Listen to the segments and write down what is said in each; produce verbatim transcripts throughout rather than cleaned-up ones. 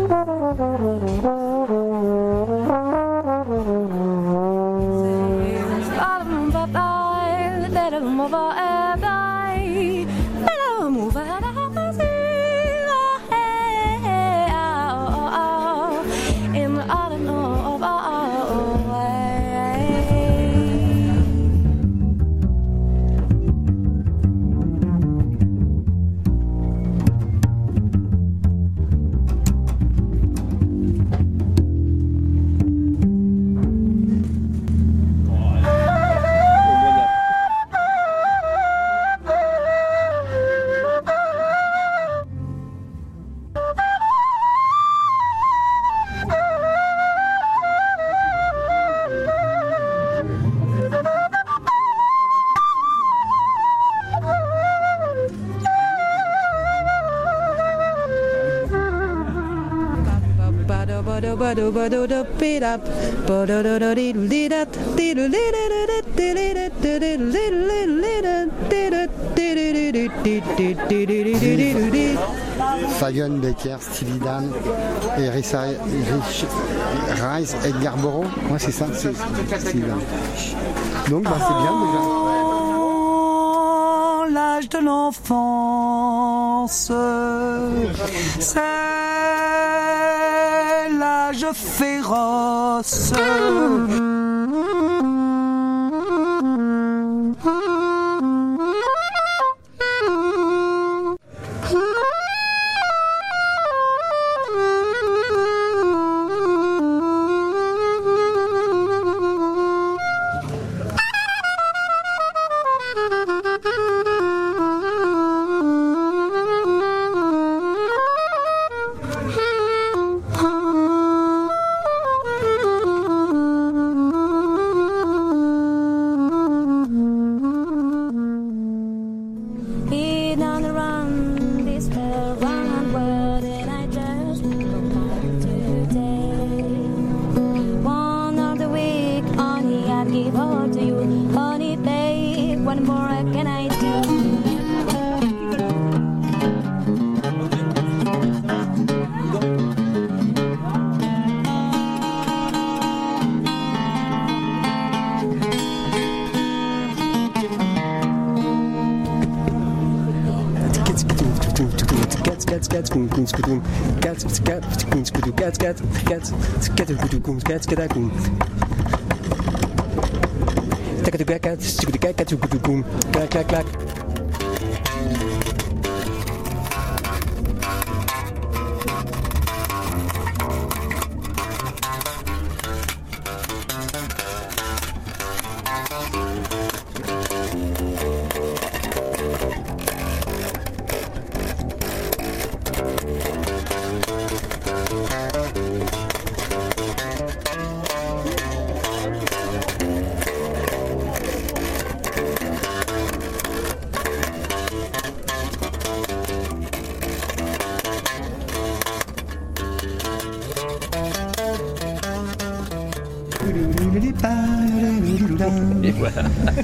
Fagen, Becker, Steely Dan et Risa, Rich, Rice, Edgar Boro. Ouais, c'est ça, c'est Steely Dan. Donc, bah, c'est bien déjà. L'âge de l'enfance, c'est l'âge féroce. Et voilà.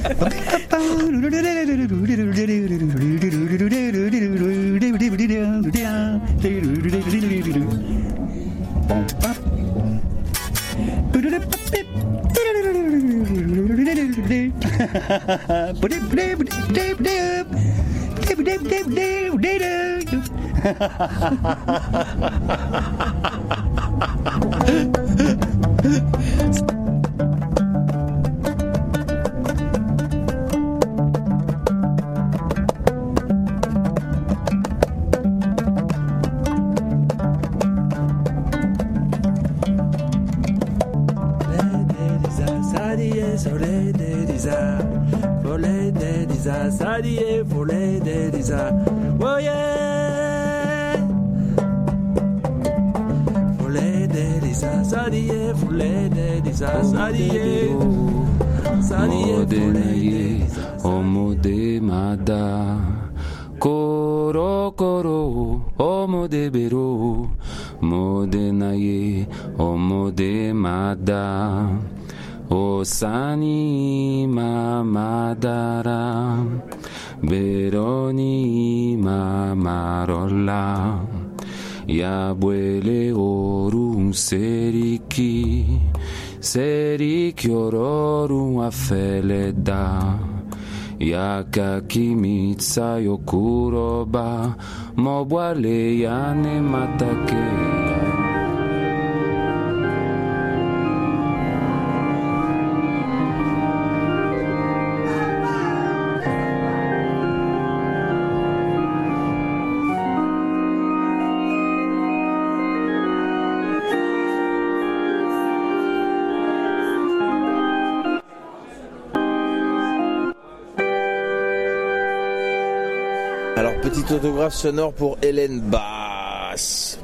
Osani mamadara Veroni mamarola Ya bwele orum seriki Seriki ororum afeleda Yakakimitsa yokuroba Mobwale yane matake Alors, petit autographe sonore pour Hélène Basse.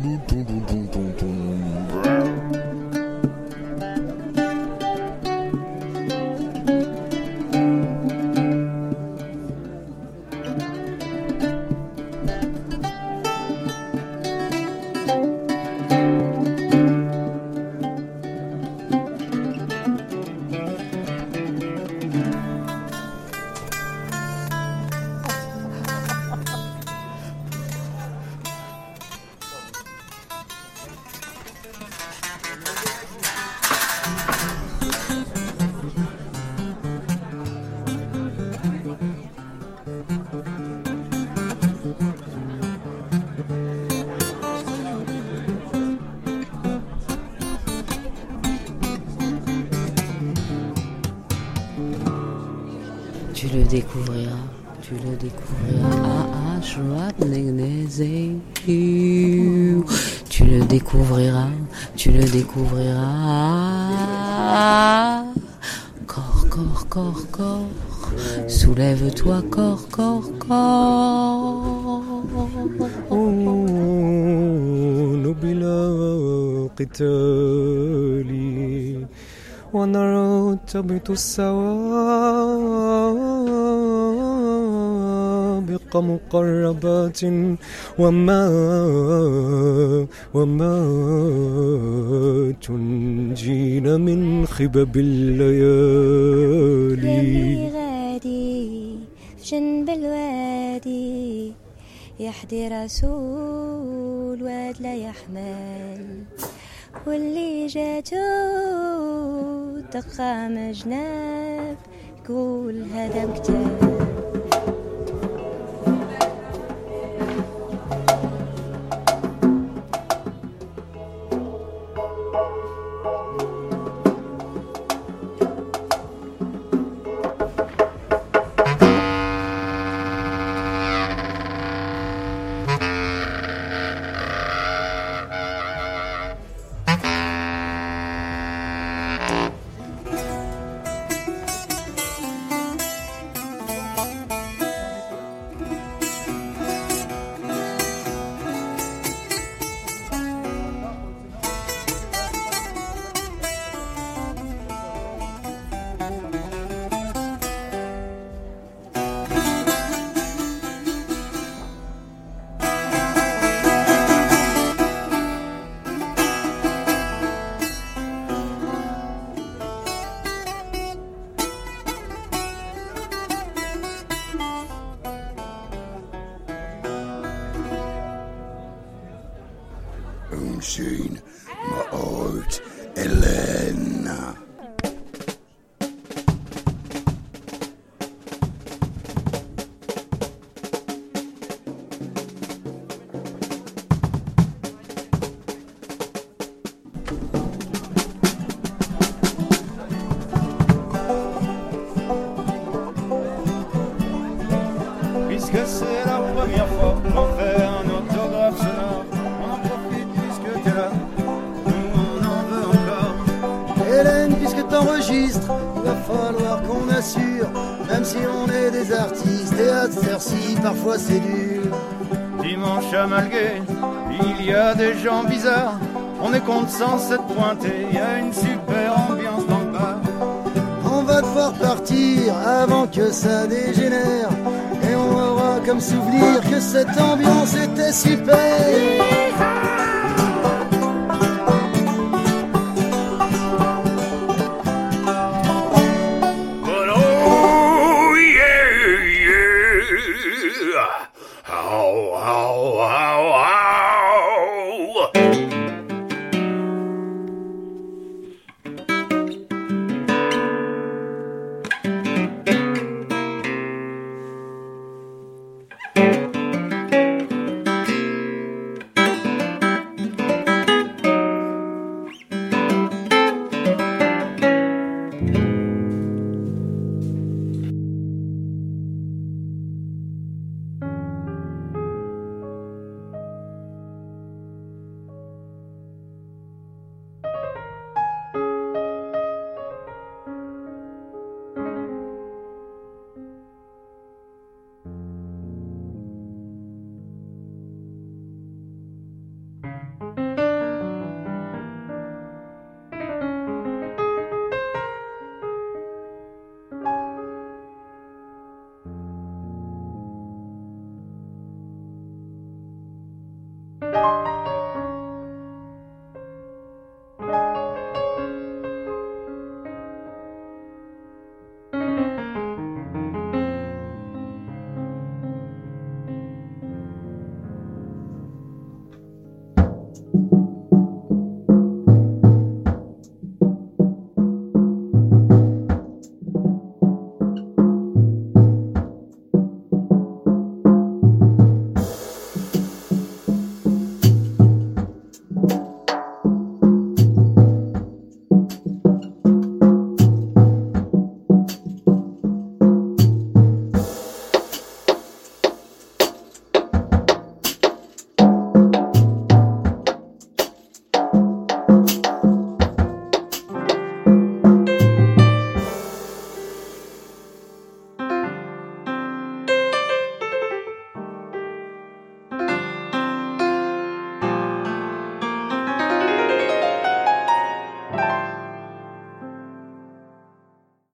Tu le découvriras, tu le découvriras. Ah ah, tu le découvriras, tu le découvriras. Corps, corps, corps, corps. Soulève-toi, corps, corps, corps. نبلا قتالي ونرتبط السوابق مقربات وما وما تنجينا من خبب الليالي. غادي في جنب الوادي يحدي رسول واد لا يحمل واللي جاتو تقام جناب يقول هذا مكتاب. Onzien, maar ooit, Elena. Puisque c'est la première fois qu'on fait un autographe sonore, on en profite puisque t'es là, nous on en veut encore. Hélène, puisque t'enregistres, il va falloir qu'on assure, même si on est des artistes, et à cette heure-ci, parfois c'est dur. Dimanche à Malguet, il y a des gens bizarres, on est contre sans s'être pointé, il y a une super ambiance dans le bar. On va devoir partir avant que ça dégénère, et on aura comme souvenir que cette ambiance était super.